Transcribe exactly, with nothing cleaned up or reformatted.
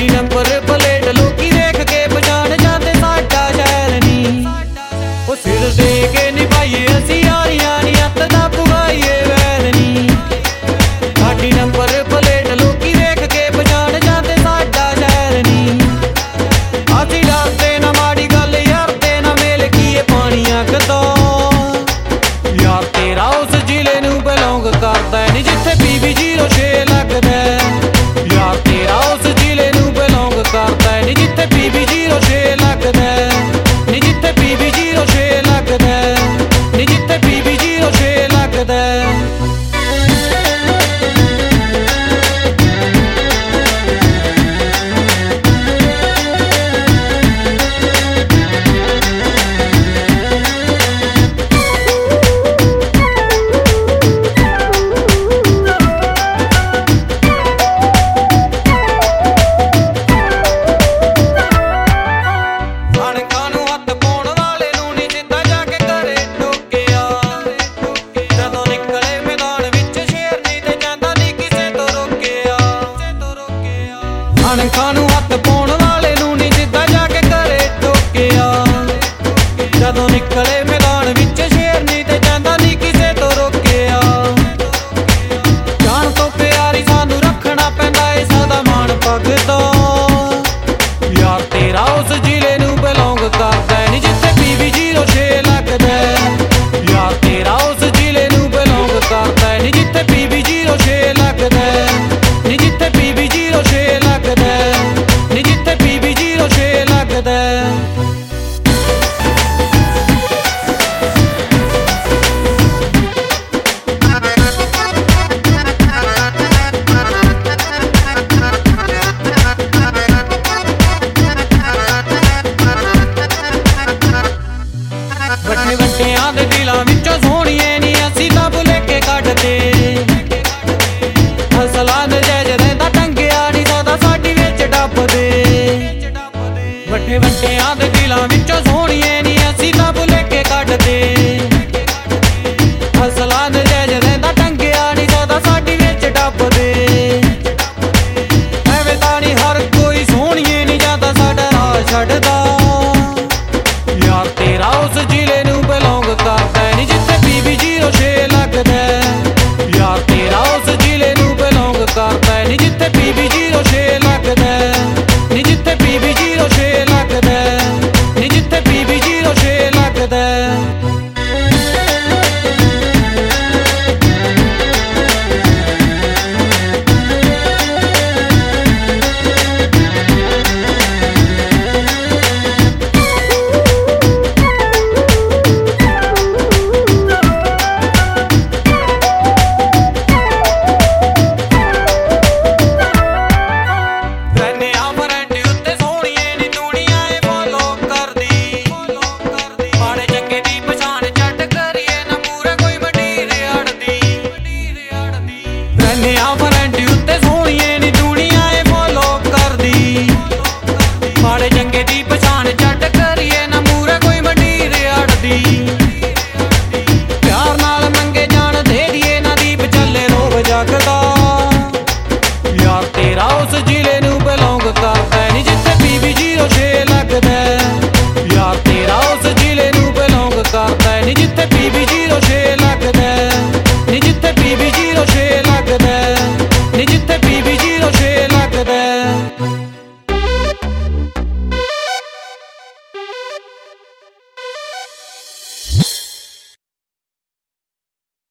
ਸਾਡੀ number plate ਲੋਕੀ ਦੇਖ ਕੇ ਪਛਾਣ ਜਾਂਦੇ ਸਾਡਾ ਸ਼ਹਿਰ ਨੀ। ਉਹ ਸਿਰ ਦੇ ਕੇ ਨਿਭਾਈਏ ਅਸੀਂ ਯਾਰੀਆਂ ਨੀ, ਅੱਤ ਦਾ ਪੁਗਾਈਏ ਵੈਰ ਨੀ। ਸਾਡੀ ਨੰਬਰ ਪਲੇਟ ਲੋਕੀ ਦੇਖ ਕੇ ਪਛਾਣ ਜਾਂਦੇ ਸਾਡਾ ਸ਼ਹਿਰ ਨੀ। ਅਸੀਂ ਡਰਦੇ ਨਾ ਮਾੜੀ ਗੱਲ ਯਾਰ ਤੇ ਨਾ ਮੇਲ ਕੀਏ ਪਾਣੀਆਂ ਕਦੋਂ। ਯਾਰ ਤੇਰਾ ਉਸ ਜ਼ਿਲ੍ਹੇ ਨੂੰ ਬਿਲੋਂਗ ਕਰਦਾ ਨੀ ਜਿੱਥੇ ਪੀ ਬੀ ਜ਼ੀਰੋ ਛੇ ਲੱਗਦਾ। ਯਾਰ ਤੇਰਾ ਉਸ ਜ਼ਿਲ੍ਹੇ ਨੂੰ ਬਿਲੋਂਗ ਕਰਦਾ ਨੀ ਜਿੱਥੇ ਪੀ ਬੀ ਜ਼ੀਰੋ ਛੇ ਲੱਗਦਾ। ਨੀ ਜਿੱਥੇ ਪੀ ਬੀ ਜ਼ੀਰੋ ਛੇ ਲੱਗਦਾ। ਨੀ ਜਿੱਥੇ ਪੀ ਬੀ ਜ਼ੀਰੋ ਛੇ ਲੱਗਦਾ। ਅਣਖਾਂ ਨੂੰ ਹੱਥ ਪਾਉਣ ਵਾਲੇ